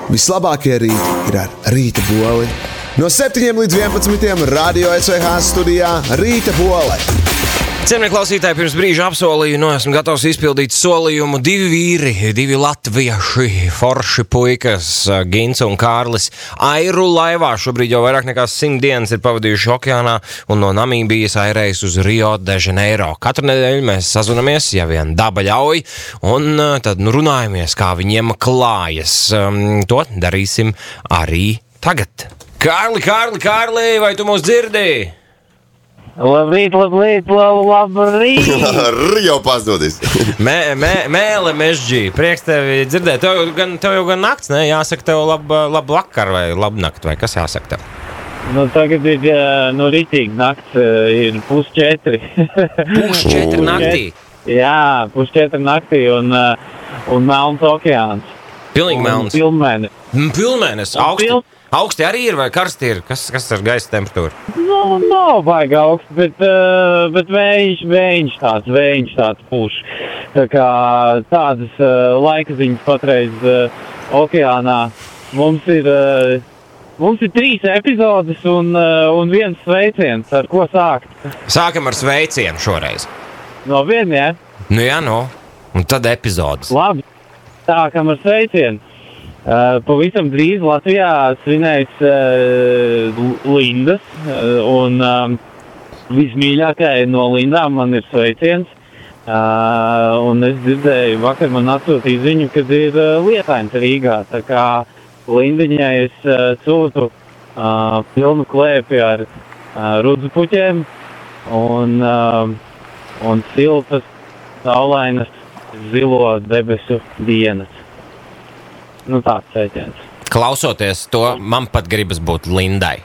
Vislabākie rīti ir ar Rīta Boli. No 7 līdz 11 Radio SVH studijā Rīta Bole. Cienījamie klausītāji, pirms brīža apsolīju, esmu gatavs izpildīt solījumu. 2 vīri, 2 latvieši, forši puikas, Gins un Kārlis, airu laivā. Šobrīd jau vairāk nekā 100 dienas ir pavadījuši okeānā un no Namībijas airējis uz Rio de Janeiro. Katru nedēļu mēs sazvanamies, ja vien daba ļauj, un tad runājamies, kā viņiem klājas. To darīsim arī tagad. Kārli, vai tu mūs dzirdi? Labrīt! Jau pazudis. Mēle mežģī, prieks tevi dzirdēt. Tev jau gan nakts, ne? Jāsaka tev labu vakar vai labu nakti, vai kas jāsaka tev? Tagad ir rītīgi nakts, ir 3:30. 3:30 naktī? Jā, 3:30 naktī un melns okeāns. Pilnīgi melns? Pilnmēnes, augsti arī ir vai karsti ir? Kas ar gaisa temperatūru? Nav baigi augsts, bet vējš tāds puš. Tā kā tādas laika ziņas patreiz okeānā. Mums ir 3 epizodes un 1 sveiciens. Ar ko sākt? Sākam ar sveicienu šoreiz. No viena, ja? Un tad epizodes. Labi, sākam ar sveicienu. Pavisam drīz Latvijā svinēs Lindas, un vismīļākajai no Lindām man ir sveiciens. Un es dzirdēju, vakar man atsūtīja ziņu, kad ir lietains Rīgā. Tā kā Lindiņai es sūtu pilnu klēpi ar rudzupuķiem un siltas, saulainas, zilo debesu dienas. Tāds sveiciens. Klausoties to, man pat gribas būt Lindai.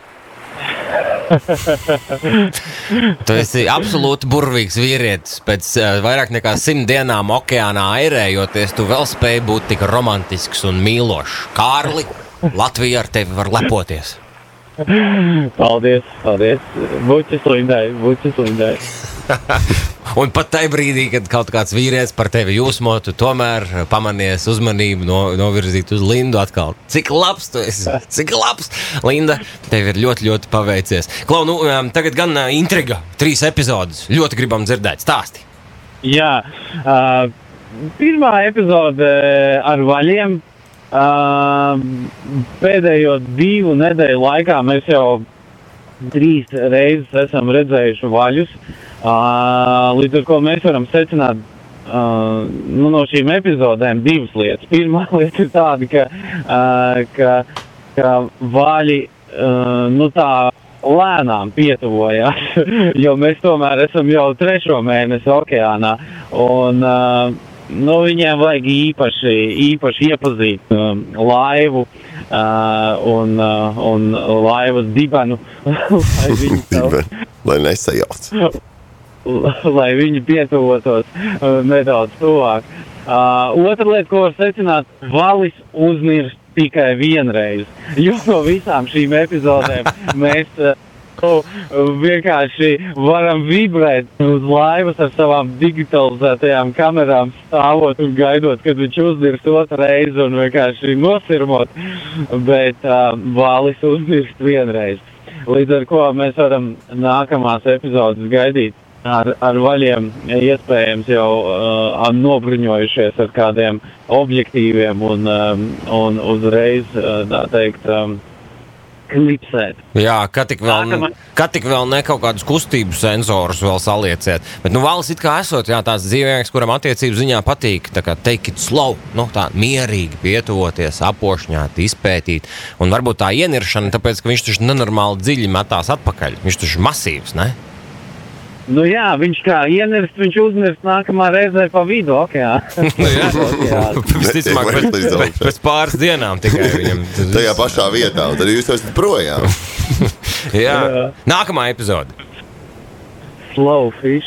Tu esi absolūti burvīgs vīrietis. Pēc vairāk nekā 100 dienām okeānā airējoties, tu vēl spēj būt tik romantisks un mīlošs. Kārli, Latvija ar tevi var lepoties. Paldies. Bučis Lindai. Un pat tajā brīdī, kad kaut kāds vīrietis par tevi jūsmotu, tomēr pamanies uzmanību novirzīt uz Lindu atkal. Cik labs tu esi, cik labs! Linda, tev ir ļoti, ļoti paveicies. Klau, tagad gan intriga, 3 epizodes. Ļoti gribam dzirdēt, stāsti. Jā, pirmā epizode ar vaļiem. Pēdējo 2 nedēļu laikā mēs jau 3 reizes esam redzējuši vaļus. Līdz ar ko mēs varam secināt no šīm epizodēm 2 lietas. Pirmā lieta ir tāda, ka vaļi tā lēnām pietuvojās, jo mēs tomēr esam jau 3. mēnesi okeānā. Un viņiem vajag īpaši iepazīt laivu un laivas dibenu, lai nesajauc. Lai viņi pietuvotos nedaudz tuvāk. Otra lieta, ko var secināt, valis uzmirst tikai vienreiz, jo no visām šīm epizodēm mēs vienkārši varam vibrēt uz laivas ar savām digitalizētajām kamerām, stāvot un gaidot, kad viņš uzdirst otru reizi un vienkārši nosirmot, bet valis uzmirst vienreiz. Līdz ar ko mēs varam nākamās epizodes gaidīt ar vaļiem, iespējams jau nobruņojušies ar kādiem objektīviem un uzreiz, tā teikt, klipsēt. Jā, ka tik vēl ne kaut kādus kustību sensorus vēl salieciet. Bet valis it kā esot, tāds dzīvnieks, kuram attiecību ziņā patīk, tā kā take it slow, tā mierīgi pietuvoties, apošņāt, izpētīt. Un varbūt tā ieniršana, tāpēc, ka viņš taču nenormāli dziļi metās atpakaļ. Viņš taču masīvs, ne? Jā, viņš kā ienirst, viņš uzmirst nākamā reizē pa vidu okeānā. Visticamāk, pēc pāris dienām tikai viņam. Tajā pašā vietā, un tad jūs esat projām. Jā. Nākamā epizode. Slow fish.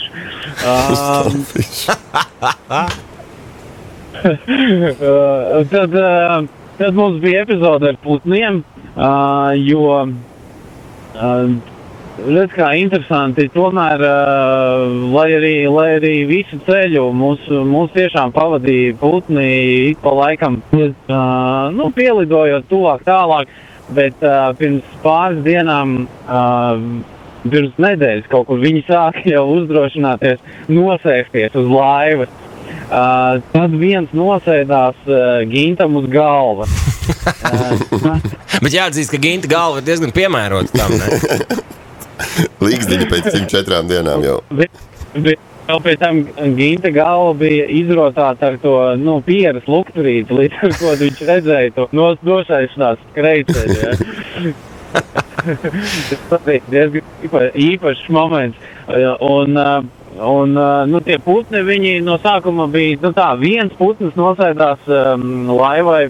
Tad mums bija epizode ar putniem, jo redz, kā interesanti, tomēr, lai arī visu ceļu mūs tiešām pavadīja putni ik pa laikam, pielidojot tuvāk tālāk, bet pirms pāris dienām, pirms nedēļas kaut kur viņi sāka jau uzdrošināties nosēsties uz laivas. Tad viens nosēdās Gintam uz galvas. Bet jāatzīst, ka Ginta galva ir diezgan piemērota tam, ne? Līgsdiņa pēc 104 dienām jau. Bet vēl pēc tam Ginta galva bija izrotāta ar to, pieras lukturīti, līdz ar ko viņš redzēja to nošaišanās skrejceļu, ja. Tas bija diezgan īpašs moments. Un tie putni, viņi no sākuma bija, viens putns nosēdās laivai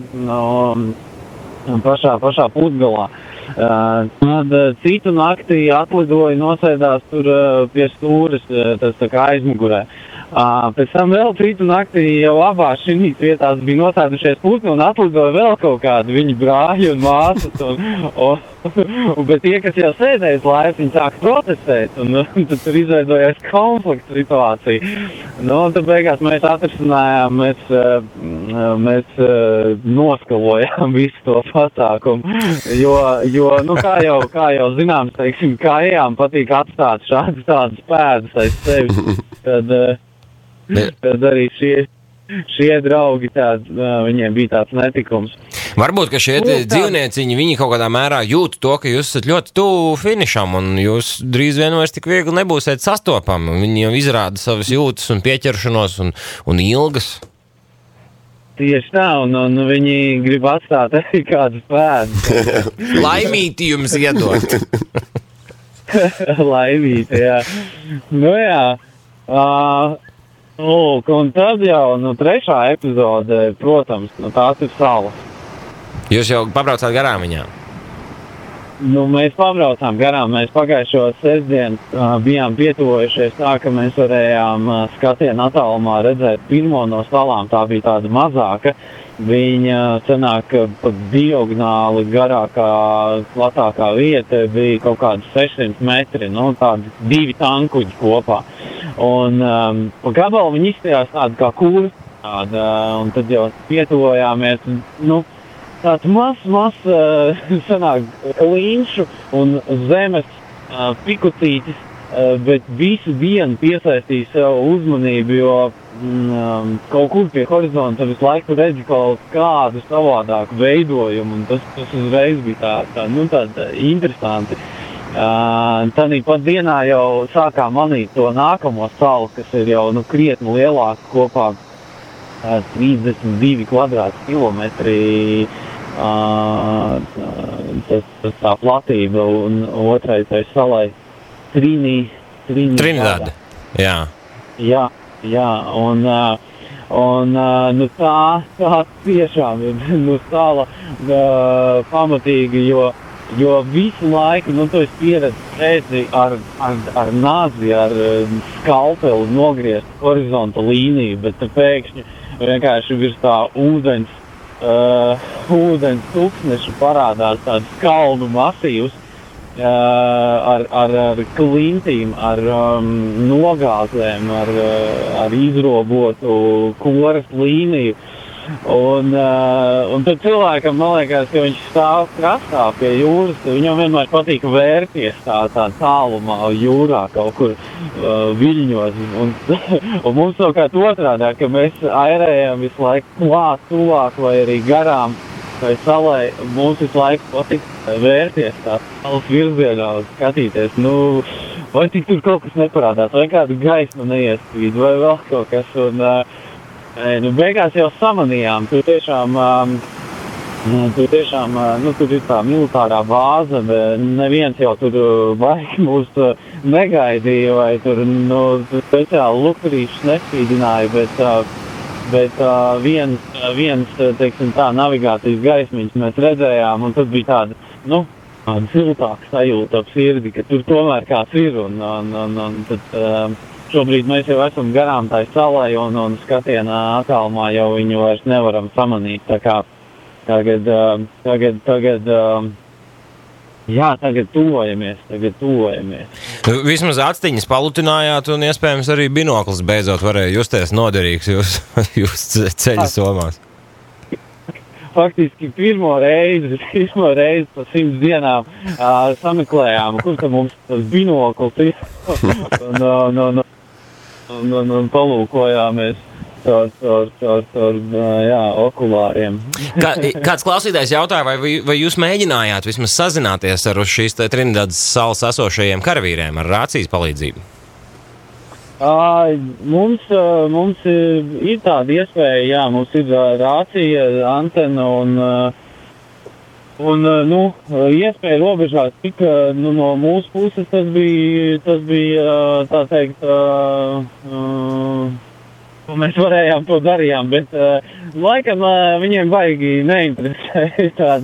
pašā putgalā. Tad citu naktī atlidoja, nosēdās tur pie stūres, tas tā kā aizmugurē. Pēc tam vēl citu naktī jau abās šīs vietās bija nosēdušies putni un atlidoja vēl kaut kādi viņi brāļi un māsas. Bet tie, kas jau sēdēja uz laivas, viņi sāka protestēt un tad tur izveidojās konflikta situācija. Tad beigās mēs atrisinājām, mēs noskalojām visu to pasākumu, jo kā jau zināms, teiksim, kājām patīk atstāt šādas tādas pēdas aiz sevis, tad arī šie draugi viņiem bija tāds netikums. Varbūt, ka šie dzīvnieciņi, viņi kaut kādā mērā jūt to, ka jūs esat ļoti tuvu finišam un jūs drīz vien vairs tik viegli nebūsiet sastopami. Viņi jau izrāda savas jūtas un pieķeršanos un ilgas. Tieši tā, un viņi grib atstāt arī kādas pēdas. Laimīti jums iedot. Laimīti, jā. Un tad jau, trešā epizode, protams, tās ir salas. Jūs jau pabraucāt garām viņām? Mēs pabraucām garām. Mēs pagājušo sestdienu bijām pietuvojušies tā, ka mēs varējām skatienu attālumā redzēt pirmo no salām. Tā bija tāda mazāka. Viņa sanāk pat diagonāli garākā, platākā vieta bija kaut kādi 600 metri, tādi 2 tankuģi kopā. Un pa gabalu viņi izstājās tādi kā kūri, un tad jau pietuvojāmies, tāds mazs sanāk līnšu un zemes pikucītis, bet visu dienu piesaistīja sev uzmanību, jo kaut kur pie horizonta visu laiku redzi kaut kādu savādāku veidojumu, un tas uzreiz bija tā interesanti. Tādī pat dienā jau sākām manīt to nākamo salu, kas ir jau krietni lielāka kopā 32 kvadrātkilometri tā platība un otrais tai salai Trinidad. Jā, un tā tiešām ir sala pamatīgi, jo visu laiku, tu esi pieredzi ar nāzi, ar skalpeli nogriezt horizonta līniju, bet pēkšņi vienkārši virs tā ūdens tūkstneša parādās tāds kalnu masīvs ar klintīm, ar nogāzēm, ar izrobotu koras līniju. Un tad cilvēkam, man liekas, ka viņš stāv krastā pie jūras, viņam vienmēr patīk vērties tā tālumā jūrā kaut kur viļņos. Un mums savukārt otrādā, ka mēs airējam visu laiku tuvāk vai arī garām vai salai, mums visu laiku patīk vērties tā salas virzienā un skatīties, vai tik tur kaut kas neparādās, vai kādu gaismu neiespīd, vai vēl kaut kas. Beigās jau samanījām, tur tiešām, tur ir tā militārā bāze, bet neviens jau tur baigi mūs negaidīja, vai tur, speciāli lukturīšus nespīdināja, bet viens, teiksim tā, navigācijas gaismiņas mēs redzējām, un tad bija tāda, siltāka sajūta ap sirdi, ka tur tomēr kāds ir, un tad... Šobrīd mēs jau esam garām tai salai un skatienā attālumā jau viņu vairs nevaram samanīt. Tā kā tagad Jā, tagad tuvojamies. Vismaz actiņas palutinājāt un iespējams arī binoklis beidzot varēja justies noderīgs jūs ceļa somās. Faktiski pirmo reizi pa 100 dienām sameklējām, kur tam mums tas binoklis ir, un palūkojāmies caur okulāriem. Kāds klausītājs jautāja, vai jūs mēģinājāt vismaz sazināties ar uz šīs Trinidadas salas esošajiem karavīriem ar rācijas palīdzību? Mums ir tāda iespēja, jā, mums ir rācija, antena un iespēja robežās tik, no mūsu puses tas bija tā teikt, mēs varējām to darījām, bet laikam viņiem baigi neinteresē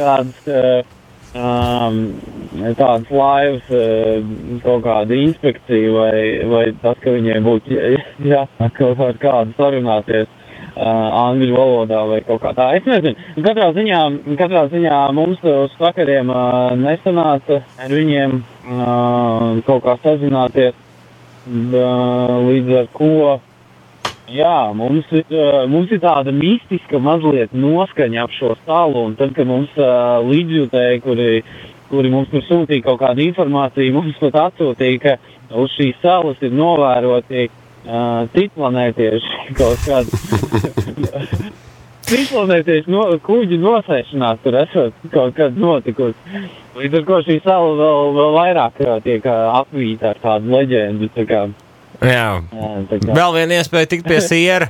tādas laivas, kaut kāda inspekcija vai tas, ka viņiem būtu jāsāk kaut kādu sarunāties angļu valodā vai kaut kā tā. Es nezinu. Katrā ziņā mums uz sakariem nesanāca ar viņiem kaut kā sazināties, līdz ar ko jā, mums ir tāda mistiska mazliet noskaņa ap šo salu, un tad, kad mums līdzjūtēji, kuri mums tur sūtīja kaut kādu informāciju, mums pat atsūtīja, ka uz šīs salas ir novēroti citplanētieši kaut kādi. Citplanētieši kuģi nosēšanās tur esot kaut kad notikusi. Līdz ar ko šī sala vēl vairāk tiek apvīta ar tādu leģendu, tā kā. Jā, vēl viena iespēja tikt pie siera.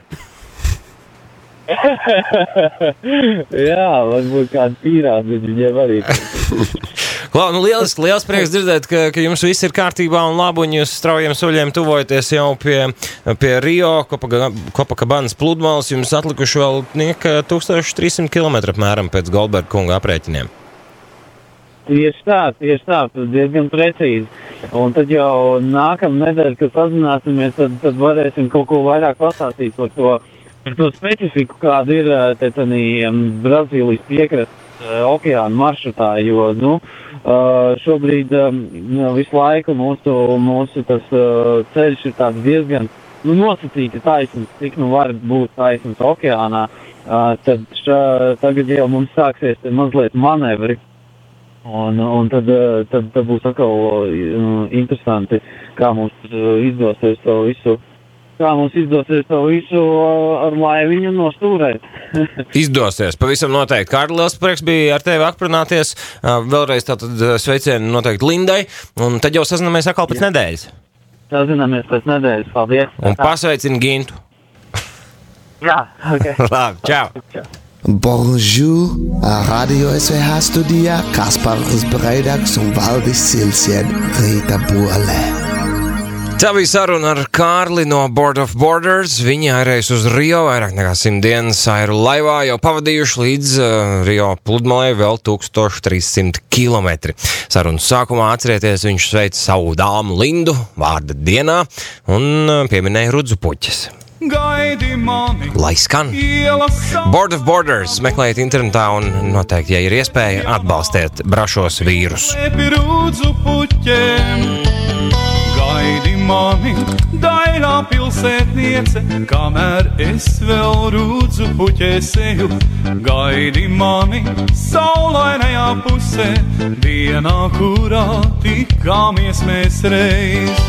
Jā, varbūt kāds pīrās, bet viņiem arī. Klau, liels prieks dzirdēt, ka jums viss ir kārtībā un labi, un jūs straujiem soļiem tuvojaties jau pie Rio, Kopakabanas pludmales. Jums atlikuši vēl 1300 km apmēram pēc Goldberga kunga aprēķiniem. Tieši tā, diezgan precīzi. Un tad jau nākamā nedēļa, kad sazināsimies, tad varēsim kaut ko vairāk pastāstīt par to specifiku, kāda ir Brazīlijas piekrastes okeāna maršrutā, jo, šobrīd visu laiku mūsu tas ceļš ir tāds diezgan, nosacīti taisns, cik var būt taisns okeānā, tad tagad jau mums sāksies mazliet manevri. Un tad būs atkal interesanti, kā mums izdosies to visu ar laiviņu nostūrēt. Izdosies, pavisam noteikti. Kārli, liels prieks bija ar tevi aprunāties. Vēlreiz tātad sveicieni noteikti Lindai, un tad jau sazināmies atkal pēc nedēļas. Sazināmies pēc nedēļas, paldies. Un pasveicini Gintu. Jā, ok. Labi, čau. Bonjour, Radio SWH Studia, Kaspars Breidags un Valdis Silsien, Rīta Buale. Tā bija saruna ar Kārli no Board of Borders. Viņi airējas uz Rio vairāk nekā 100 dienas airu laivā, jau pavadījuši līdz Rio pludmalei vēl 1300 kilometri. Sarunas sākumā atcerieties, viņš sveic savu dāmu Lindu vārda dienā un pieminēja Rudzu puķes. Lai skan. Board of Borders meklējiet internetā un noteikti, ja ir iespēja, atbalstiet brašos vīrus. Gaidi mani, dailā pilsētniece, kamēr es vēl Rudzu puķēsēju. Gaidi mani, saulainajā pusē, dienā, kurā tikāmies mēs reiz.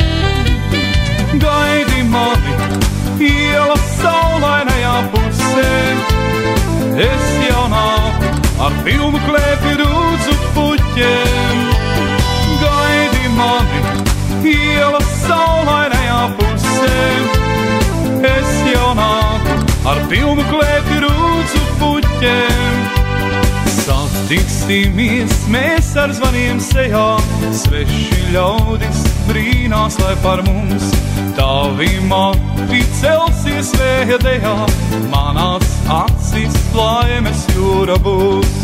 Gaidi mani, iela saulainajā pusē, es jau nāku ar pilnu klēpi Rudzu puķēm. Gaidi mani, iela saulainajā pusē, es jau nāku ar pilnu klēpi Rudzu puķēm. Satiksimies mēs ar zvaniem sejā, sveši ļaudis brīnās, lai par mums tavi mati celsies vēja dejā, manās acis laimes jūra būs.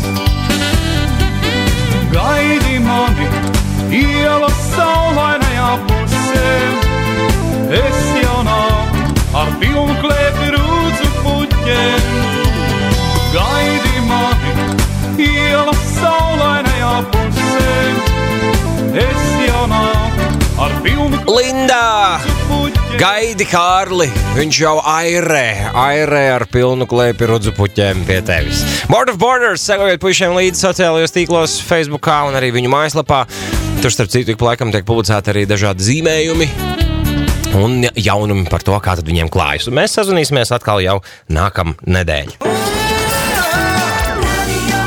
Gaidi mani, iela saulainajā pusē, es jau nāku ar pilnu klēpi Rudzu puķēm. Gaidi mani, iela saulainajā pusē, Linda! Gaidi Kārli, viņš jau airē ar pilnu klēpi rudzupuķiem pie tevis. Board of Borders, sekojiet puišiem līdzi sociālajos tīklos, Facebookā un arī viņu mājaslapā. Tur starp citu ik pa laikam tiek publicēti arī dažādi zīmējumi un jaunumi par to, kā tad viņiem klājas. Un mēs sazvanīsimies atkal jau nākam nedēļ.